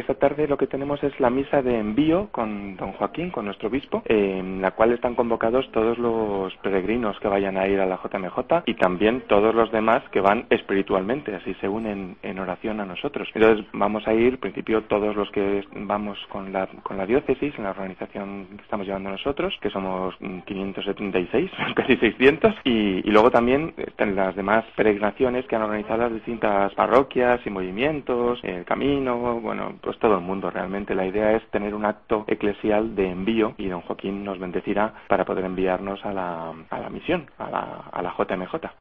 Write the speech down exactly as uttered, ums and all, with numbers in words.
esta tarde lo que tenemos es la misa de envío con don Joaquín, con nuestro obispo, en la cual están convocados todos los peregrinos que vayan a ir a la J M J y también todos los demás que van espiritualmente, así se unen en oración a nosotros. Entonces vamos a ir, en principio, todos los que vamos con la, con la diócesis, en la organización que estamos llevando nosotros, que somos quinientos setenta y seis, casi seiscientos, y, y luego también están las demás peregrinaciones que han organizado las distintas parroquias y movimientos, el camino, bueno, pues todo el mundo realmente. La idea es tener un acto eclesial de envío y don Joaquín nos bendecirá para poder enviarnos a la, a la misión, a la, a la J M J.